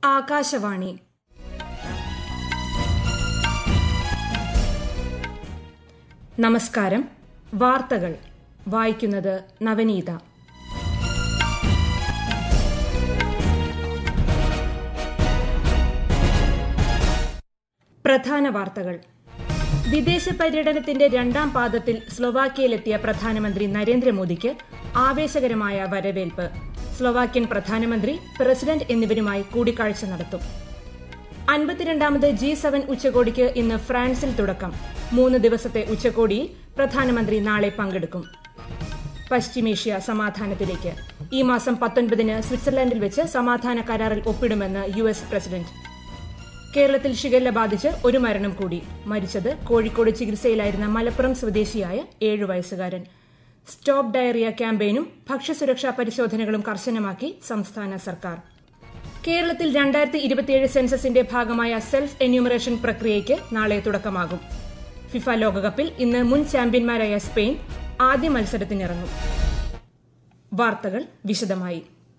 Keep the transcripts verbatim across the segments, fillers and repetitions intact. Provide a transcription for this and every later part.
ആകാശവാണി. നമസ്കാരം. വാർത്തകൾ വായിക്കുന്നത് നവനീത. പ്രധാന വാർത്തകൾ. വിദേശ പര്യടനത്തിന്റെ രണ്ടാം പാദത്തിൽ സ്ലൊവാക്യയിലെത്തിയ പ്രധാനമന്ത്രി നരേന്ദ്രമോദിക്ക് ആവേശകരമായ വരവേൽപ്പ്. സ്ലൊവാക്യൻ പ്രധാനമന്ത്രി, പ്രസിഡന്റ് എന്നിവരുമായി കൂടിക്കാഴ്ച നടത്തും. അൻപത്തിരണ്ടാമത് ജി സെവൻ ഉച്ചകോടിക്ക് ഇന്ന് ഫ്രാൻസിൽ തുടക്കം. മൂന്ന് ദിവസത്തെ ഉച്ചകോടിയിൽ പ്രധാനമന്ത്രി നാളെ പങ്കെടുക്കും. പശ്ചിമേഷ്യ സമാധാനത്തിലേക്ക്. ഈ മാസം പത്തൊൻപതിന് സ്വിറ്റ്സർലൻഡിൽ വെച്ച് സമാധാന കരാറിൽ ഒപ്പിടുമെന്ന് യു എസ് പ്രസിഡന്റ്. കേരളത്തിൽ ഷിഗല്ല ബാധിച്ച് ഒരു മരണം കൂടി. മരിച്ചത് കോഴിക്കോട് ചികിത്സയിലായിരുന്ന മലപ്പുറം സ്വദേശിയായ ഏഴു വയസ്സുകാരൻ. സ്റ്റോപ്പ് ഡയറിയ ക്യാമ്പയിനും ഭക്ഷ്യസുരക്ഷാ പരിശോധനകളും കർശനമാക്കി സംസ്ഥാന സർക്കാർ. കേരളത്തിൽ രണ്ടായിരത്തി ഇരുപത്തിയേഴ് സെൻസസിന്റെ ഭാഗമായ സെൽഫ് എന്യൂമറേഷൻ പ്രക്രിയയ്ക്ക് നാളെ തുടക്കമാകും. ഫിഫ ലോകകപ്പിൽ ഇന്ന് മുൻ ചാമ്പ്യന്മാരായ സ്പെയിൻ ആദ്യ മത്സരത്തിനിറങ്ങും. വാർത്തകൾ വിശദമായി.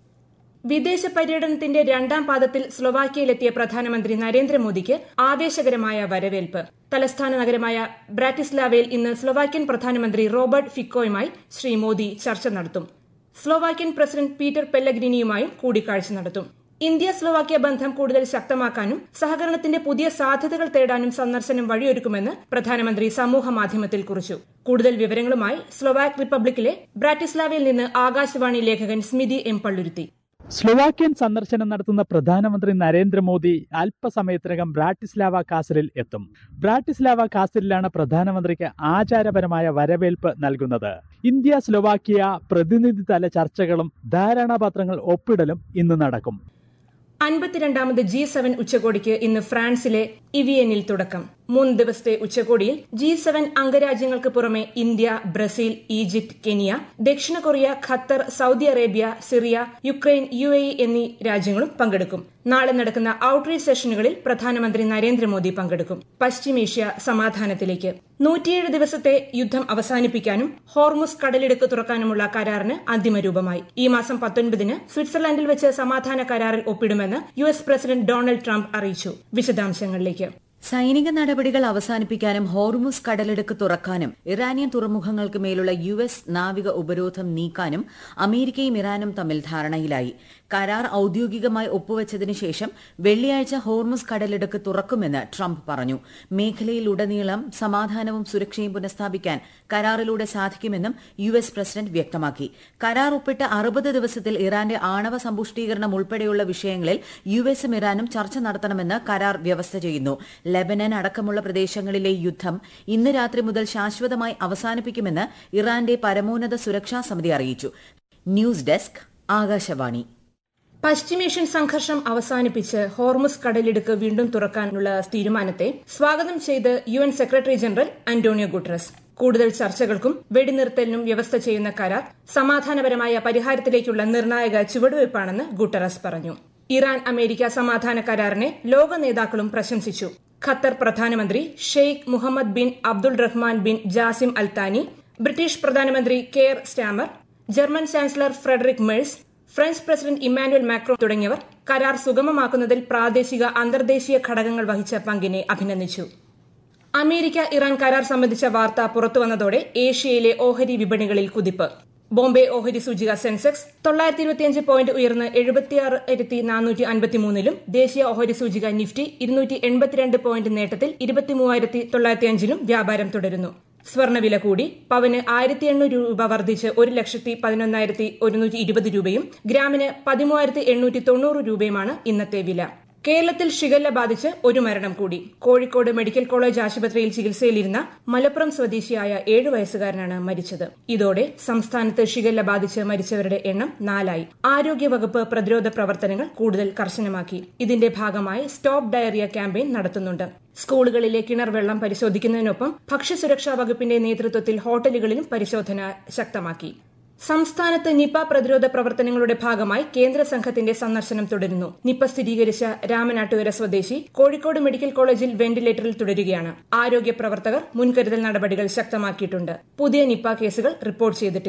വിദേശ പര്യടനത്തിന്റെ രണ്ടാം പാദത്തിൽ സ്ലൊവാക്യയിലെത്തിയ പ്രധാനമന്ത്രി നരേന്ദ്രമോദിക്ക് ആവേശകരമായ വരവേൽപ്പ്. തലസ്ഥാന നഗരമായ ബ്രാറ്റിസ്ലാവയിൽ ഇന്ന് സ്ലൊവാക്യൻ പ്രധാനമന്ത്രി റോബർട്ട് ഫിക്കോയുമായി ശ്രീ മോദി ചർച്ച നടത്തും. സ്ലൊവാക്യൻ പ്രസിഡന്റ് പീറ്റർ പെല്ലഗ്രിനിയുമായും കൂടിക്കാഴ്ച നടത്തും. ഇന്ത്യ സ്ലൊവാക്യ ബന്ധം കൂടുതൽ ശക്തമാക്കാനും സഹകരണത്തിന്റെ പുതിയ സാധ്യതകൾ തേടാനും സന്ദർശനം വഴിയൊരുക്കുമെന്ന് പ്രധാനമന്ത്രി സമൂഹ മാധ്യമത്തിൽ കുറിച്ചു. കൂടുതൽ വിവരങ്ങളുമായി സ്ലൊവാക് റിപ്പബ്ലിക്കിലെ ബ്രാറ്റിസ്ലാവയിൽ നിന്ന് ആകാശവാണി ലേഖകൻ സ്മിതി എം പള്ളുരുത്തി. സ്ലൊവാക്യൻ സന്ദർശനം നടത്തുന്ന പ്രധാനമന്ത്രി നരേന്ദ്രമോദി അല്പസമയത്തിനകം ബ്രാറ്റിസ്ലാവ കാസലിൽ എത്തും. ബ്രാറ്റിസ്ലാവ കാസലിലാണ് പ്രധാനമന്ത്രിക്ക് ആചാരപരമായ വരവേൽപ്പ് നൽകുന്നത്. ഇന്ത്യ സ്ലൊവാക്യ പ്രതിനിധിതല ചർച്ചകളും ധാരണാപത്രങ്ങൾ ഒപ്പിടലും ഇന്ന് നടക്കും. അൻപത്തിരണ്ടാമത് ജി സെവൻ ഉച്ചകോടിക്ക് ഇന്ന് ഫ്രാൻസിലെ ഇവിയനിൽ തുടക്കം. മൂന്ന് ദിവസത്തെ ഉച്ചകോടിയിൽ ജി സെവൻ അംഗരാജ്യങ്ങൾക്ക് പുറമെ ഇന്ത്യ, ബ്രസീൽ, ഈജിപ്ത്, കെനിയ, ദക്ഷിണ Korea, Qatar, Saudi Arabia, Syria, Ukraine, U A E എന്നീ രാജ്യങ്ങളും പങ്കെടുക്കും. നാളെ നടക്കുന്ന ഔട്ട്റീച്ച് സെഷനുകളിൽ പ്രധാനമന്ത്രി നരേന്ദ്രമോദി പങ്കെടുക്കും. പശ്ചിമേഷ്യ സമാധാനത്തിലേക്ക്. നൂറ്റിയേഴ് ദിവസത്തെ യുദ്ധം അവസാനിപ്പിക്കാനും ഹോർമുസ് കടലിടുക്ക് തുറക്കാനുമുള്ള കരാറിന് അന്തിമരൂപമായി. ഈ മാസം പത്തൊൻപതിന് സ്വിറ്റ്സർലൻഡിൽ വെച്ച് സമാധാന കരാറിൽ ഒപ്പിടുമെന്ന് U S president Donald Trump അറിയിച്ചു. വിശദാംശങ്ങളിലേക്ക്. സൈനിക നടപടികൾ അവസാനിപ്പിക്കാനും ഹോർമുസ് കടലിടുക്ക് തുറക്കാനും ഇറാനിയൻ തുറമുഖങ്ങൾക്ക് മേലുള്ള യു എസ് നാവിക ഉപരോധം നീക്കാനും അമേരിക്കയും ഇറാനും തമ്മിൽ ധാരണയിലായി. കരാർ ഔദ്യോഗികമായി ഒപ്പുവച്ചതിനു ശേഷം വെള്ളിയാഴ്ച ഹോർമുസ് കടലിടുക്ക് തുറക്കുമെന്ന് ട്രംപ് പറഞ്ഞു. മേഖലയിലുടനീളം സമാധാനവും സുരക്ഷയും പുനഃസ്ഥാപിക്കാൻ കരാറിലൂടെ സാധിക്കുമെന്നും യു എസ് പ്രസിഡന്റ് വ്യക്തമാക്കി. കരാർ ഒപ്പിട്ട അറുപത് ദിവസത്തിൽ ഇറാന്റെ ആണവ സമ്പുഷ്ടീകരണം ഉൾപ്പെടെയുള്ള വിഷയങ്ങളിൽ യു എസും ഇറാനും ചർച്ച നടത്തണമെന്ന് കരാർ വ്യവസ്ഥ ചെയ്യുന്നു. ലെബനൻ അടക്കമുള്ള പ്രദേശങ്ങളിലെ യുദ്ധം ഇന്ന് രാത്രി മുതൽ ശാശ്വതമായി അവസാനിപ്പിക്കുമെന്ന് ഇറാന്റെ പരമോന്നത സുരക്ഷാ സമിതി അറിയിച്ചു. News desk, Akashvani. പശ്ചിമേഷ്യൻ സംഘർഷം അവസാനിപ്പിച്ച് ഹോർമുസ് കടലിടുക്ക് വീണ്ടും തുറക്കാനുള്ള തീരുമാനത്തെ സ്വാഗതം ചെയ്ത് U N secretary general Antonio Guterres. കൂടുതൽ ചർച്ചകൾക്കും വെടിനിർത്തലിനും വ്യവസ്ഥ ചെയ്യുന്ന കരാർ സമാധാനപരമായ പരിഹാരത്തിലേക്കുള്ള നിർണായക ചുവടുവയ്പ്പാണെന്ന് ഗുട്ടറസ് പറഞ്ഞു. ഇറാൻ അമേരിക്ക സമാധാന കരാറിനെ ലോക നേതാക്കളും പ്രശംസിച്ചു. ഖത്തർ പ്രധാനമന്ത്രി Sheikh Mohammed bin Abdul Rahman bin Jassim Al Thani, British പ്രധാനമന്ത്രി Keir Starmer, German chancellor Friedrich Merz, French president Emmanuel Macron തുടങ്ങിയവർ കരാർ സുഗമമാക്കുന്നതിൽ പ്രാദേശിക അന്തർദേശീയ ഘടകങ്ങൾ വഹിച്ച പങ്കിനെ അഭിനന്ദിച്ചു. അമേരിക്ക ഇറാൻ കരാർ സംബന്ധിച്ച വാർത്ത പുറത്തുവന്നതോടെ ഏഷ്യയിലെ ഓഹരി വിപണികളിൽ കുതിപ്പ്. ബോംബെ ഓഹരി സൂചിക സെൻസെക്സ് തൊള്ളായിരത്തി ഇരുപത്തിയഞ്ച് പോയിന്റ് ഉയർന്ന് എഴുപത്തിയാറായിരത്തി നാനൂറ്റി അൻപത്തിമൂന്നിലും ദേശീയ ഓഹരി സൂചിക നിഫ്റ്റി ഇരുന്നൂറ്റി എൺപത്തിരണ്ട് പോയിന്റ് നേട്ടത്തിൽ ഇരുപത്തിമൂവായിരത്തി തൊള്ളായിരത്തി അഞ്ചിലും വ്യാപാരം തുടരുന്നു. സ്വർണ്ണവില കൂടി. പവന് ആയിരത്തി എണ്ണൂറ് രൂപ വർദ്ധിച്ച് ഒരു ലക്ഷത്തി പതിനൊന്നായിരത്തി ഒരുന്നൂറ്റി ഇരുപത് രൂപയും ഗ്രാമിന് പതിമൂവായിരത്തി എണ്ണൂറ്റി തൊണ്ണൂറ് രൂപയുമാണ് ഇന്നത്തെ വില. കേരളത്തിൽ ഷിഗല്ല ബാധിച്ച് ഒരു മരണം കൂടി. കോഴിക്കോട് മെഡിക്കൽ കോളേജ് ആശുപത്രിയിൽ ചികിത്സയിലിരുന്ന മലപ്പുറം സ്വദേശിയായ ഏഴു വയസ്സുകാരനാണ് മരിച്ചത്. ഇതോടെ സംസ്ഥാനത്ത് ഷിഗല്ല ബാധിച്ച് മരിച്ചവരുടെ എണ്ണം നാലായി. ആരോഗ്യവകുപ്പ് പ്രതിരോധ പ്രവർത്തനങ്ങൾ കൂടുതൽ കർശനമാക്കി. ഇതിന്റെ ഭാഗമായി സ്റ്റോപ്പ് ഡയറിയ ക്യാമ്പയിൻ നടത്തുന്നുണ്ട്. സ്കൂളുകളിലെ കിണർ വെള്ളം പരിശോധിക്കുന്നതിനൊപ്പം ഭക്ഷ്യസുരക്ഷാ വകുപ്പിന്റെ നേതൃത്വത്തിൽ ഹോട്ടലുകളിലും പരിശോധന ശക്തമാക്കി. സംസ്ഥാനത്ത് നിപ പ്രതിരോധ പ്രവർത്തനങ്ങളുടെ ഭാഗമായി കേന്ദ്ര സംഘത്തിന്റെ സന്ദർശനം തുടരുന്നു. നിപ സ്ഥിരീകരിച്ച രാമനാട്ടുകര സ്വദേശി കോഴിക്കോട് മെഡിക്കൽ കോളേജിൽ വെന്റിലേറ്ററിൽ തുടരുകയാണ്. ആരോഗ്യ പ്രവർത്തകർ മുൻകരുതൽ നടപടികൾ ശക്തമാക്കിയിട്ടുണ്ട്. പുതിയ നിപ കേസുകൾ റിപ്പോർട്ട് ചെയ്തിട്ടില്ല.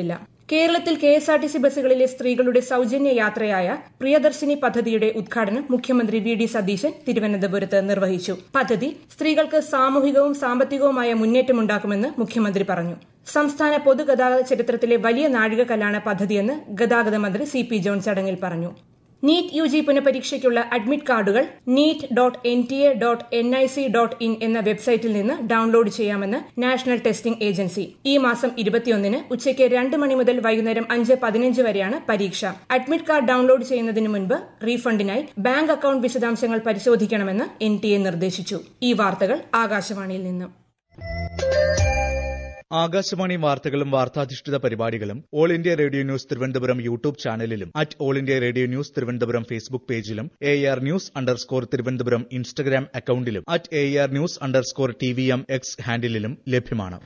കേരളത്തിൽ K S R T C ബസ്സുകളിലെ സ്ത്രീകളുടെ സൌജന്യ യാത്രയായ പ്രിയദർശിനി പദ്ധതിയുടെ ഉദ്ഘാടനം മുഖ്യമന്ത്രി വി ഡി സതീശൻ തിരുവനന്തപുരത്ത് നിർവഹിച്ചു. പദ്ധതി സ്ത്രീകൾക്ക് സാമൂഹികവും സാമ്പത്തികവുമായ മുന്നേറ്റമുണ്ടാക്കുമെന്ന് മുഖ്യമന്ത്രി പറഞ്ഞു. സംസ്ഥാന പൊതുഗതാഗത ചരിത്രത്തിലെ വലിയ നാഴികക്കല്ലാണ് പദ്ധതിയെന്ന് ഗതാഗത മന്ത്രി സി പി ജോൺ ചടങ്ങിൽ പറഞ്ഞു. നീറ്റ് യു ജി പുനഃപരീക്ഷയ്ക്കുള്ള അഡ്മിറ്റ് കാർഡുകൾ NEET dot N T A dot N I C dot in എന്ന വെബ്സൈറ്റിൽ നിന്ന് ഡൌൺലോഡ് ചെയ്യാമെന്ന് നാഷണൽ ടെസ്റ്റിംഗ് ഏജൻസി. ഈ മാസം ഇരുപത്തിയൊന്നിന് ഉച്ചയ്ക്ക് രണ്ട് മണി മുതൽ വൈകുന്നേരം അഞ്ച് പതിനഞ്ച് വരെയാണ് പരീക്ഷ. അഡ്മിറ്റ് കാർഡ് ഡൌൺലോഡ് ചെയ്യുന്നതിന് മുൻപ് റീഫണ്ടിനായി ബാങ്ക് അക്കൌണ്ട് വിശദാംശങ്ങൾ പരിശോധിക്കണമെന്ന് എൻ ടി എ നിർദ്ദേശിച്ചു. ഈ വാർത്തകൾ ആകാശവാണിയിൽ നിന്ന്. ആകാശവാണി വാർത്തകളും വാർത്താധിഷ്ഠിത പരിപാടികളും All India Radio news Thiruvananthapuram YouTube ചാനലിലും at All India Radio news Thiruvananthapuram Facebook പേജിലും A R news underscore Thiruvananthapuram Instagram അക്കൌണ്ടിലും at A R news underscore T V M X ഹാൻഡിലും ലഭ്യമാണ്.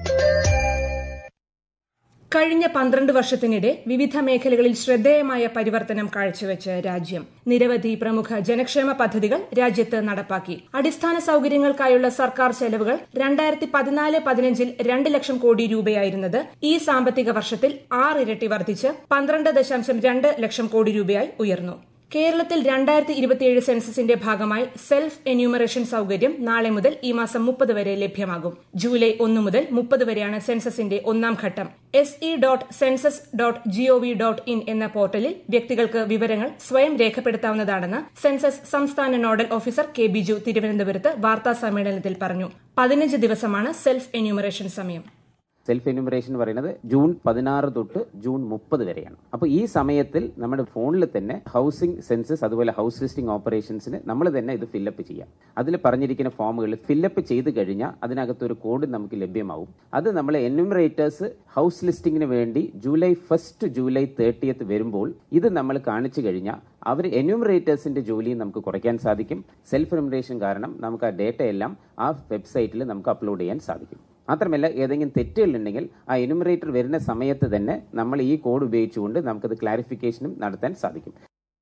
കഴിഞ്ഞ പന്ത്രണ്ട് വർഷത്തിനിടെ വിവിധ മേഖലകളിൽ ശ്രദ്ധേയമായ പരിവർത്തനം കാഴ്ചവെച്ച് രാജ്യം. നിരവധി പ്രമുഖ ജനക്ഷേമ പദ്ധതികൾ രാജ്യത്ത് നടപ്പാക്കി. അടിസ്ഥാന സൌകര്യങ്ങൾക്കായുള്ള സർക്കാർ ചെലവുകൾ രണ്ടായിരത്തി പതിനാല് പതിനഞ്ചിൽ രണ്ട് ലക്ഷം കോടി രൂപയായിരുന്നത് ഈ സാമ്പത്തിക വർഷത്തിൽ ആറിരട്ടി വർദ്ധിച്ച് പന്ത്രണ്ട് ദശാംശം രണ്ട് ലക്ഷം കോടി രൂപയായി ഉയർന്നു. കേരളത്തിൽ രണ്ടായിരത്തി ഇരുപത്തിയേഴ് സെൻസസിന്റെ ഭാഗമായി സെൽഫ് എന്യൂമറേഷൻ സൌകര്യം നാളെ മുതൽ ഈ മാസം മുപ്പത് വരെ ലഭ്യമാകും. ജൂലൈ ഒന്ന് മുതൽ മുപ്പത് വരെയാണ് സെൻസസിന്റെ ഒന്നാം ഘട്ടം. S E dot census dot G O V dot in എന്ന പോർട്ടലിൽ വ്യക്തികൾക്ക് വിവരങ്ങൾ സ്വയം രേഖപ്പെടുത്താവുന്നതാണെന്ന് സെൻസസ് സംസ്ഥാന നോഡൽ ഓഫീസർ കെ ബിജു തിരുവനന്തപുരത്ത് വാർത്താ സമ്മേളനത്തിൽ പറഞ്ഞു. പതിനഞ്ച് ദിവസമാണ് സെൽഫ് എന്യൂമറേഷൻ സമയം. സെൽഫ് എന്യൂമറേഷൻ എന്ന് പറയുന്നത് ജൂൺ പതിനാറ് തൊട്ട് ജൂൺ മുപ്പത് വരെയാണ്. അപ്പോൾ ഈ സമയത്തിൽ നമ്മുടെ ഫോണിൽ തന്നെ ഹൗസിംഗ് സെൻസസ് അതുപോലെ ഹൗസ് ലിസ്റ്റിംഗ് ഓപ്പറേഷൻസിന് നമ്മൾ തന്നെ ഇത് ഫില്ലപ്പ് ചെയ്യാം. അതിൽ പറഞ്ഞിരിക്കുന്ന ഫോമുകൾ ഫില്ലപ്പ് ചെയ്ത് കഴിഞ്ഞാൽ അതിനകത്തൊരു കോഡ് നമുക്ക് ലഭ്യമാവും. അത് നമ്മൾ എന്യൂമറേറ്റേഴ്സ് ഹൗസ് ലിസ്റ്റിംഗിന് വേണ്ടി ജൂലൈ ഫസ്റ്റ് ജൂലൈ തേർട്ടിയത്ത് വരുമ്പോൾ ഇത് നമ്മൾ കാണിച്ചു കഴിഞ്ഞാൽ അവർ എന്യൂമറേറ്റേഴ്സിന്റെ ജോലിയും നമുക്ക് കുറയ്ക്കാൻ സാധിക്കും. സെൽഫ് എന്യൂമറേഷൻ കാരണം നമുക്ക് ആ ഡേറ്റ എല്ലാം ആ വെബ്സൈറ്റിൽ നമുക്ക് അപ്ലോഡ് ചെയ്യാൻ സാധിക്കും. മാത്രമല്ല ഏതെങ്കിലും തെറ്റുകളുണ്ടെങ്കിൽ ആ എന്യൂമറേറ്റർ വരുന്ന സമയത്ത് തന്നെ നമ്മൾ ഈ കോഡ് ഉപയോഗിച്ചുകൊണ്ട് നമുക്കത് ക്ലാരിഫിക്കേഷനും നടത്താൻ സാധിക്കും.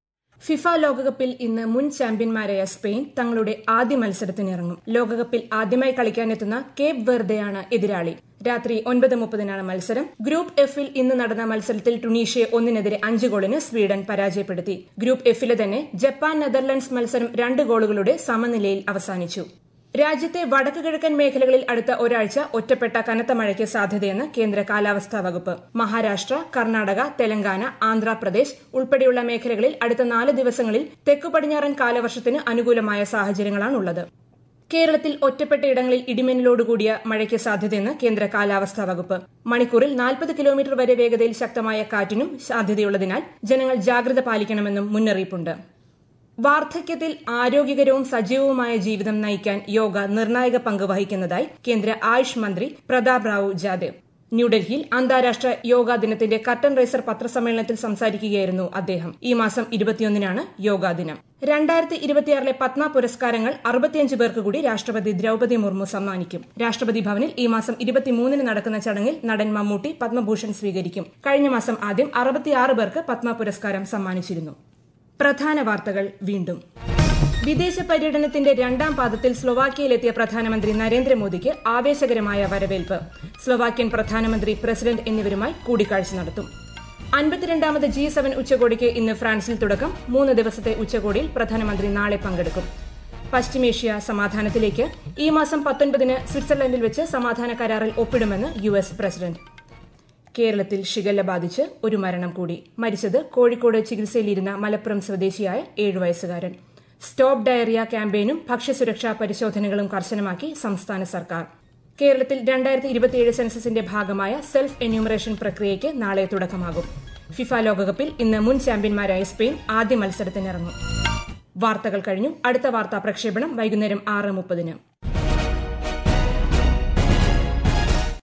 ഫിഫ ലോകകപ്പിൽ ഇന്ന് മുൻ ചാമ്പ്യന്മാരായ സ്പെയിൻ തങ്ങളുടെ ആദ്യ മത്സരത്തിനിറങ്ങും. ലോകകപ്പിൽ ആദ്യമായി കളിക്കാനെത്തുന്ന കേപ്പ് വെർദെയാണ് എതിരാളി. രാത്രി ഒൻപത് മുപ്പതിനാണ് മത്സരം. ഗ്രൂപ്പ് എഫിൽ ഇന്ന് നടന്ന മത്സരത്തിൽ ടുണീഷ്യയെ ഒന്നിനെതിരെ അഞ്ച് ഗോളിന് സ്വീഡൻ പരാജയപ്പെടുത്തി. ഗ്രൂപ്പ് എഫിലെ തന്നെ ജപ്പാൻ നെതർലൻഡ്സ് മത്സരം രണ്ട് ഗോളുകളുടെ സമനിലയിൽ അവസാനിച്ചു. രാജ്യത്തെ വടക്കു കിഴക്കൻ മേഖലകളിൽ അടുത്ത ഒരാഴ്ച ഒറ്റപ്പെട്ട കനത്ത മഴയ്ക്ക് സാധ്യതയെന്ന് കേന്ദ്ര കാലാവസ്ഥാ വകുപ്പ്. മഹാരാഷ്ട്ര, കർണാടക, തെലങ്കാന, ആന്ധ്രാപ്രദേശ് ഉൾപ്പെടെയുള്ള മേഖലകളിൽ അടുത്ത നാല് ദിവസങ്ങളിൽ തെക്കു പടിഞ്ഞാറൻ കാലവർഷത്തിന് അനുകൂലമായ സാഹചര്യങ്ങളാണുള്ളത്. കേരളത്തിൽ ഒറ്റപ്പെട്ട ഇടങ്ങളിൽ ഇടിമിന്നലോടുകൂടിയ മഴയ്ക്ക് സാധ്യതയെന്ന് കേന്ദ്ര കാലാവസ്ഥാ വകുപ്പ്. മണിക്കൂറിൽ നാൽപ്പത് കിലോമീറ്റർ വരെ വേഗതയിൽ ശക്തമായ കാറ്റിനും സാധ്യതയുള്ളതിനാൽ ജനങ്ങൾ ജാഗ്രത പാലിക്കണമെന്നും മുന്നറിയിപ്പുണ്ട്. വാർദ്ധക്യത്തിൽ ആരോഗ്യകരവും സജീവവുമായ ജീവിതം നയിക്കാൻ യോഗ നിർണായക പങ്ക് വഹിക്കുന്നതായി കേന്ദ്ര ആയുഷ് മന്ത്രി പ്രതാപ് റാവു ജാദേവ്. ന്യൂഡൽഹിയിൽ അന്താരാഷ്ട്ര യോഗാ ദിനത്തിന്റെ കർട്ടൻ റൈസർ പത്രസമ്മേളനത്തിൽ സംസാരിക്കുകയായിരുന്നു അദ്ദേഹം. ഈ മാസം ഇരുപത്തിയൊന്നിനാണ് യോഗാ ദിനം. രണ്ടായിരത്തി ഇരുപത്തിയാറിലെ പത്മ പുരസ്കാരങ്ങൾ അറുപത്തിയഞ്ച് പേർക്ക് കൂടി രാഷ്ട്രപതി ദ്രൌപദി മുർമു സമ്മാനിക്കും. രാഷ്ട്രപതി ഭവനിൽ ഈ മാസം ഇരുപത്തിമൂന്നിന് നടക്കുന്ന ചടങ്ങിൽ നടൻ മമ്മൂട്ടി പത്മഭൂഷൺ സ്വീകരിക്കും. കഴിഞ്ഞ മാസം ആദ്യം അറുപത്തിയാറ് പേർക്ക് പത്മ പുരസ്കാരം സമ്മാനിച്ചിരുന്നു. പ്രധാന വാർത്തകൾ വീണ്ടും. വിദേശ പര്യടനത്തിന്റെ രണ്ടാം പാദത്തിൽ സ്ലൊവാക്യയിലെത്തിയ പ്രധാനമന്ത്രി നരേന്ദ്രമോദിക്ക് ആവേശകരമായ വരവേൽപ്പ്. സ്ലൊവാക്യൻ പ്രധാനമന്ത്രി, പ്രസിഡന്റ് എന്നിവരുമായി കൂടിക്കാഴ്ച നടത്തും. അൻപത്തിരണ്ടാമത് ജി സെവൻ ഉച്ചകോടിക്ക് ഇന്ന് ഫ്രാൻസിൽ തുടക്കം. മൂന്ന് ദിവസത്തെ ഉച്ചകോടിയിൽ പ്രധാനമന്ത്രി നാളെ പങ്കെടുക്കും. പശ്ചിമേഷ്യ സമാധാനത്തിലേക്ക്. ഈ മാസം പത്തൊൻപതിന് സ്വിറ്റ്സർലൻഡിൽ വെച്ച് സമാധാന കരാറിൽ ഒപ്പിടുമെന്ന് യു എസ് പ്രസിഡന്റ്. കേരളത്തിൽ ഷിഗല്ല ബാധിച്ച് ഒരു മരണം കൂടി. മരിച്ചത് കോഴിക്കോട് ചികിത്സയിലിരുന്ന മലപ്പുറം സ്വദേശിയായ ഏഴു വയസ്സുകാരൻ. സ്റ്റോപ്പ് ഡയറിയ ക്യാമ്പയിനും ഭക്ഷ്യസുരക്ഷാ പരിശോധനകളും കർശനമാക്കി സംസ്ഥാന സർക്കാർ. കേരളത്തിൽ രണ്ടായിരത്തി ഇരുപത്തിയേഴ് സെൻസസിന്റെ ഭാഗമായ സെൽഫ് എന്യൂമറേഷൻ പ്രക്രിയയ്ക്ക് നാളെ തുടക്കമാകും. ഫിഫ ലോകകപ്പിൽ ഇന്ന് മുൻ ചാമ്പ്യന്മാരായ സ്പെയിൻ ആദ്യ മത്സരത്തിനിറങ്ങും. വാർത്തകൾ കഴിഞ്ഞു. അടുത്ത വാർത്താ പ്രക്ഷേപണം വൈകുന്നേരം ആറ് മുപ്പതിന്.